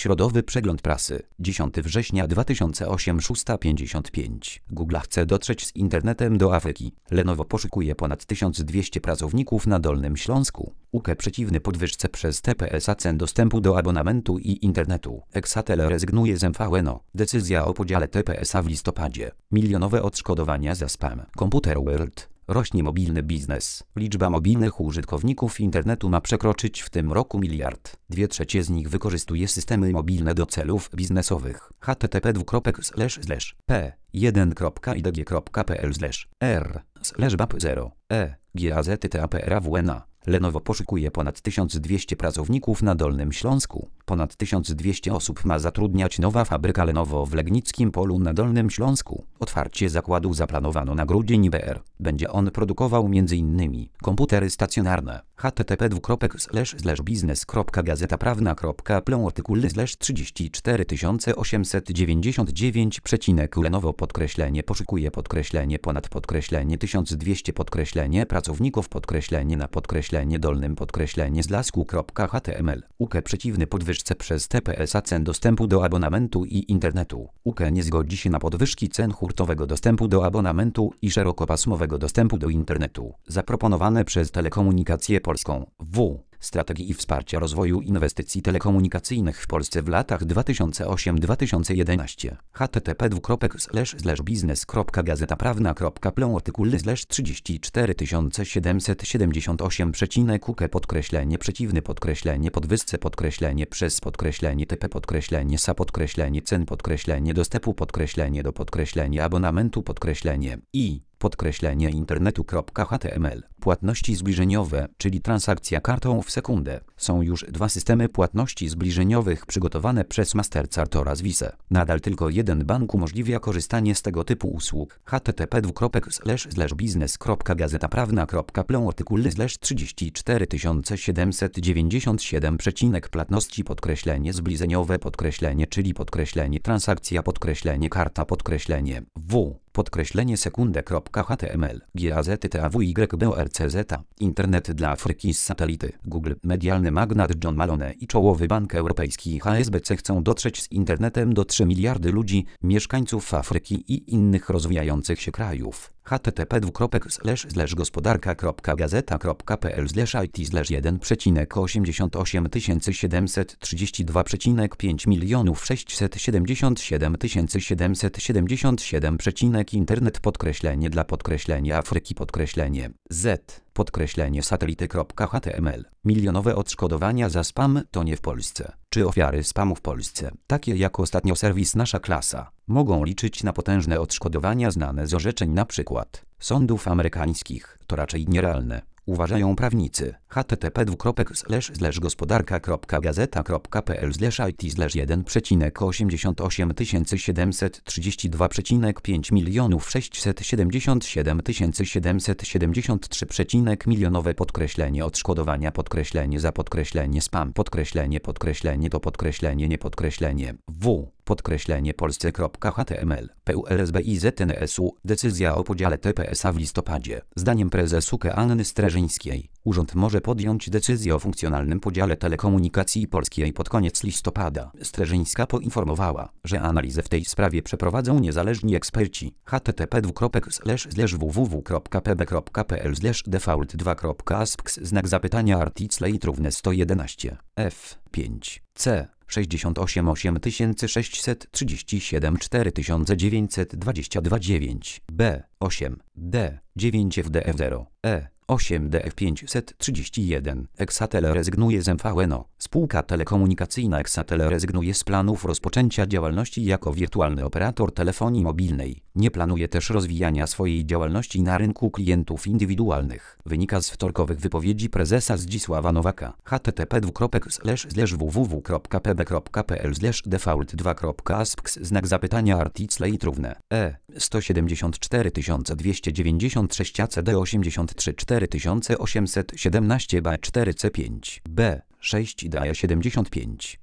Środowy przegląd prasy. 10 września 2008 6:55. Google chce dotrzeć z internetem do Afryki. Lenovo poszukuje ponad 1200 pracowników na Dolnym Śląsku. UK przeciwny podwyżce przez TPS cen dostępu do abonamentu i internetu. Exatel rezygnuje z MVNO. Decyzja o podziale TPS-a w listopadzie. Milionowe odszkodowania za spam. Computer World. Rośnie mobilny biznes. Liczba mobilnych użytkowników internetu ma przekroczyć w tym roku 1 miliard. 2/3 z nich wykorzystuje systemy mobilne do celów biznesowych. http://p1.idg.pl/r/bap0e-gazety.aprawna. Lenovo poszukuje ponad 1200 pracowników na Dolnym Śląsku. Ponad 1200 osób ma zatrudniać nowa fabryka Lenovo w Legnickim Polu na Dolnym Śląsku. Otwarcie zakładu zaplanowano na grudzień br. Będzie on produkował m.in. komputery stacjonarne. http://biznes.gazetaprawna.pl artykuły /34899 Lenovo poszukuje ponad 1200 pracowników na Dolnym Zlasku.html. UK przeciwny podwyżce przez TPS-a cen dostępu do abonamentu i internetu. UK nie zgodzi się na podwyżki cen hurtowego dostępu do abonamentu i szerokopasmowego dostępu do internetu zaproponowane przez Telekomunikację Polską Strategii i Wsparcia Rozwoju Inwestycji Telekomunikacyjnych w Polsce w latach 2008-2011. http://biznes.gazetaprawna.pl artykuły /34778 UK przeciwny podwyżce przez TP sa cen dostępu do abonamentu i internetu.html. Płatności zbliżeniowe, czyli transakcja kartą w sekundę. Są już 2 systemy płatności zbliżeniowych przygotowane przez Mastercard oraz Visa. Nadal tylko jeden bank umożliwia korzystanie z tego typu usług. http://biznes.gazetaprawna.pl artykuły /34797 płatności zbliżeniowe czyli transakcja karta sekundę.html. GAZETAWYBORCZ. Internet dla Afryki z satelity. Google, medialny magnat John Malone i czołowy bank europejski HSBC chcą dotrzeć z internetem do 3 miliardy ludzi, mieszkańców Afryki i innych rozwijających się krajów. http://gospodarka.gazeta.pl/IT/1 internet dla Afryki Z satelity.html. Milionowe odszkodowania za spam to nie w Polsce. Czy ofiary spamu w Polsce, takie jak ostatnio serwis Nasza Klasa, mogą liczyć na potężne odszkodowania znane z orzeczeń np. sądów amerykańskich? To raczej nierealne, uważają prawnicy. http://gospodarka.gazeta.pl/IT/1,88 milionów 677 773 milionowe odszkodowania za spam polsce.html. PULSBIZNSU. Decyzja o podziale TPS-a w listopadzie. Zdaniem prezesówki Anny Streżyńskiej, urząd może podjąć decyzję o funkcjonalnym podziale telekomunikacji polskiej pod koniec listopada. Streżyńska poinformowała, że analizę w tej sprawie przeprowadzą niezależni eksperci. http://www.pb.pl/default2.aspx article 111 f5 c 68 8637 4922 9 b 8 d 9 fdf 0 e 8 df 531. Exatel rezygnuje z MVNO. Spółka telekomunikacyjna Exatel rezygnuje z planów rozpoczęcia działalności jako wirtualny operator telefonii mobilnej. Nie planuje też rozwijania swojej działalności na rynku klientów indywidualnych. Wynika z wtorkowych wypowiedzi prezesa Zdzisława Nowaka. http://pb.pl/default2.aspx article e 174 296 ACD 83 4817 B4C5 B 6 DA 75